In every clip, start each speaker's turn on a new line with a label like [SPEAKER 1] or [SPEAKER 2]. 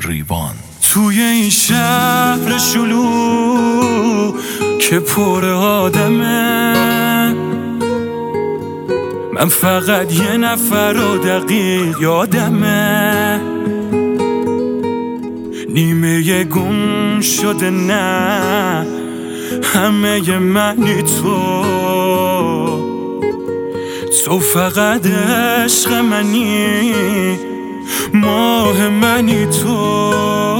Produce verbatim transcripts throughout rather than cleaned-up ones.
[SPEAKER 1] ریوان.
[SPEAKER 2] توی این شهر شلوغ که پر آدمه، من فقط یه نفر رو دقیق یادمه، نیمه گم شده نه همه منی تو، تو فقط عشق منی، ماه منی تو،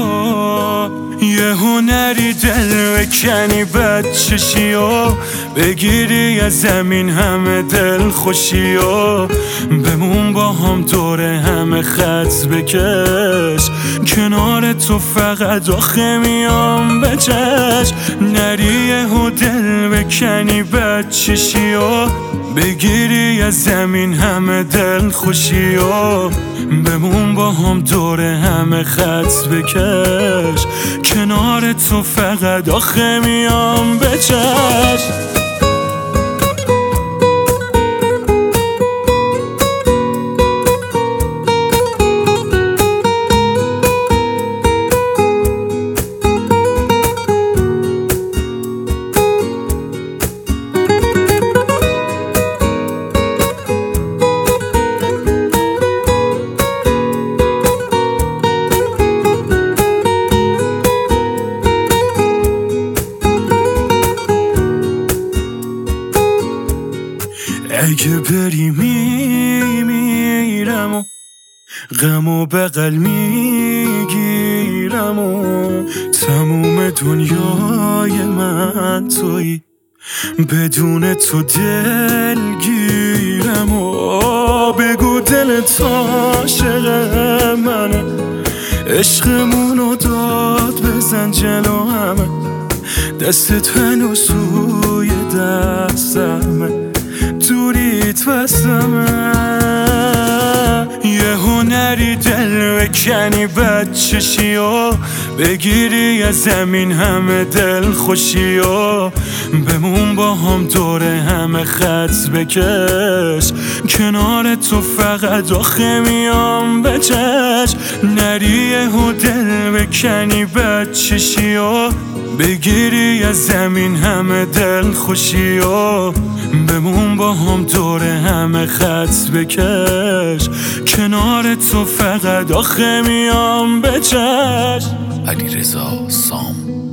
[SPEAKER 2] یه هنری دل بکنی بچشی و بگیری از زمین همه دل خوشی و بمون با هم دور همه خط بکش، کنار تو فقط آخه میام به چشم، نری یهو دل بکنی بچشی و بگیری از زمین همه دل خوشی و بمون با هم دور همه خط بکش، کنار تو فقط آخه میام به چشم. اگه بری میمیرم و غم و بغل میگیرم و تموم دنیای من تویی، بدون تو دلگیرم و بگو دلت عاشق منه، عشقمونو داد بزن جلو همه، دستت هنوز سوی دستمه، دوریت واسمه، یه هنری دل بکنی بچشی و بگیری از زمین همه دل خوشی و بمون با هم دور همه خط بکش، کنار تو فقط آخه میام به چشم، نری یهو دل بکنی بچشی و بگیری از زمین همه دل خوشی و بمون با هم دور همه خط بکش، کنار تو فقط آخه میام به چشم.
[SPEAKER 1] علیرضا سام.